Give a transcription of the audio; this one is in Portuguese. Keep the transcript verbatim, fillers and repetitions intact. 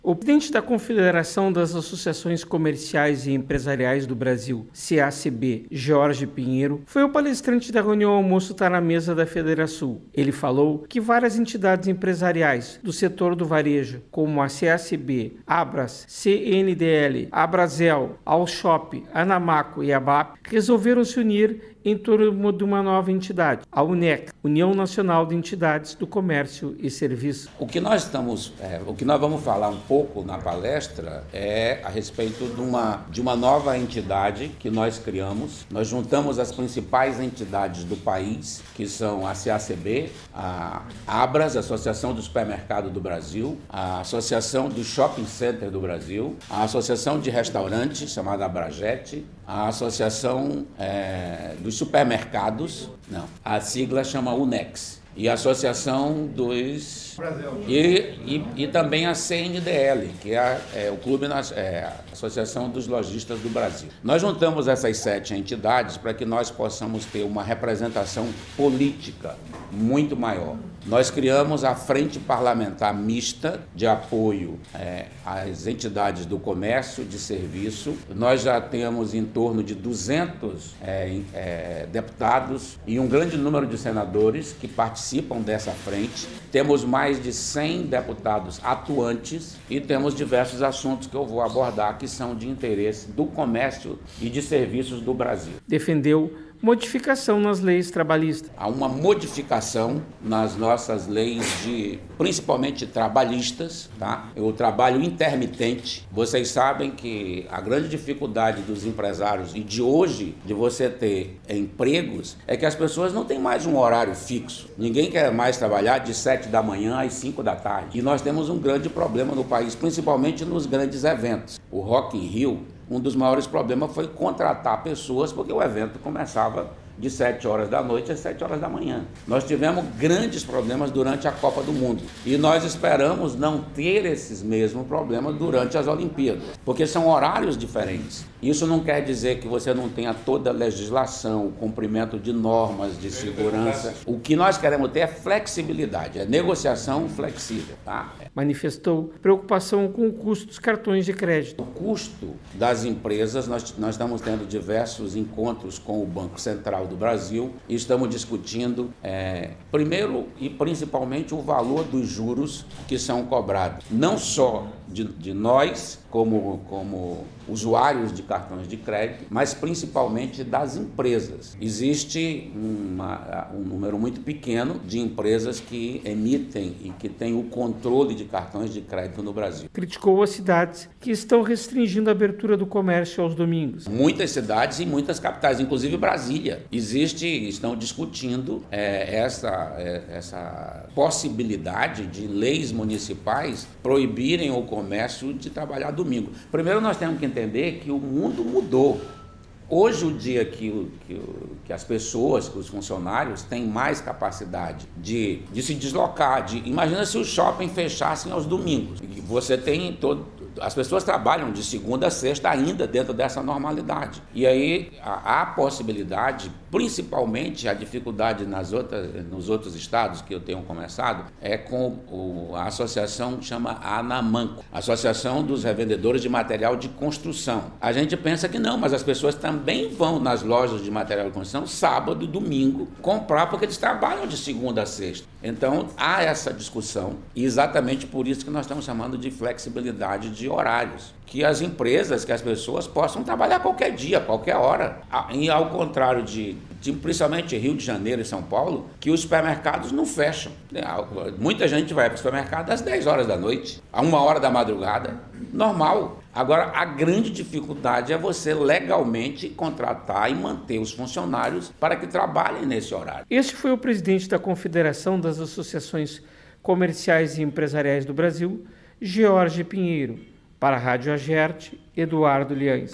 O presidente da Confederação das Associações Comerciais e Empresariais do Brasil, C A C B, Jorge Pinheiro, foi o palestrante da reunião Almoço Tá na Mesa da Federação. Ele falou que várias entidades empresariais do setor do varejo, como a C A C B, Abras, C N D L, Abrazel, Alshop, Anamaco e Abap, resolveram se unir em torno de uma nova entidade, a UNEC, União Nacional de Entidades do Comércio e Serviços. O que nós estamos, é, o que nós vamos falar um pouco na palestra é a respeito de uma, de uma nova entidade que nós criamos. Nós juntamos as principais entidades do país, que são a C A C B, a Abras, a Associação do Supermercado do Brasil, a Associação do Shopping Center do Brasil, a Associação de Restaurantes, chamada Abragete, a Associação é, dos Supermercados, não, a sigla chama UNEX, e a Associação dos... E, e, e também a C N D L, que é, a, é o Clube, é a Associação dos Lojistas do Brasil. Nós juntamos essas sete entidades para que nós possamos ter uma representação política muito maior. Nós criamos a Frente Parlamentar Mista de apoio é, às entidades do comércio, de serviço. Nós já temos em torno de duzentos é, é, deputados e um grande número de senadores que participam dessa frente. Temos mais de cem deputados atuantes e temos diversos assuntos que eu vou abordar que são de interesse do comércio e de serviços do Brasil. Defendeu modificação nas leis trabalhistas. Há uma modificação nas nossas leis, de, principalmente trabalhistas, tá? O trabalho intermitente. Vocês sabem que a grande dificuldade dos empresários e de hoje, de você ter empregos, é que as pessoas não têm mais um horário fixo. Ninguém quer mais trabalhar de sete da manhã às cinco da tarde. E nós temos um grande problema no país, principalmente nos grandes eventos. O Rock in Rio, um dos maiores problemas foi contratar pessoas, porque o evento começava de sete horas da noite às sete horas da manhã. Nós tivemos grandes problemas durante a Copa do Mundo e nós esperamos não ter esses mesmos problemas durante as Olimpíadas, porque são horários diferentes. Isso não quer dizer que você não tenha toda a legislação, o cumprimento de normas de segurança. O que nós queremos ter é flexibilidade, é negociação flexível, tá? Manifestou preocupação com o custo dos cartões de crédito. O custo das empresas, nós, nós estamos tendo diversos encontros com o Banco Central do Brasil e estamos discutindo, é, primeiro e principalmente, o valor dos juros que são cobrados, não só de, de nós, como, como usuários de cartões de crédito, mas principalmente das empresas. Existe uma, um número muito pequeno de empresas que emitem e que têm o controle de cartões de crédito no Brasil. Criticou as cidades que estão restringindo a abertura do comércio aos domingos. Muitas cidades e muitas capitais, inclusive Brasília. Existe, estão discutindo é, essa, é, essa possibilidade de leis municipais proibirem o comércio de trabalhar domingo. Primeiro nós temos que entender que o mundo mudou. Hoje, o dia que, o, que, o, que as pessoas, que os funcionários têm mais capacidade de, de se deslocar, de, imagina se os shopping fechassem aos domingos. Você tem todo, as pessoas trabalham de segunda a sexta ainda dentro dessa normalidade. E aí há a possibilidade, principalmente a dificuldade nas outras, nos outros estados que eu tenho começado, é com o, a associação que chama Anamanco, Associação dos Revendedores de Material de Construção. A gente pensa que não, mas as pessoas também vão nas lojas de material de construção sábado e domingo comprar, porque eles trabalham de segunda a sexta. Então há essa discussão e exatamente por isso que nós estamos chamando de flexibilidade de horários, que as empresas, que as pessoas possam trabalhar qualquer dia, qualquer hora. E ao contrário de, de principalmente Rio de Janeiro e São Paulo, que os supermercados não fecham. Muita gente vai para o supermercado às dez horas da noite, a uma hora da madrugada, normal. Agora, a grande dificuldade é você legalmente contratar e manter os funcionários para que trabalhem nesse horário. Este foi o presidente da Confederação das Associações Comerciais e Empresariais do Brasil, Jorge Pinheiro. Para a Rádio Agerte, Eduardo Liães.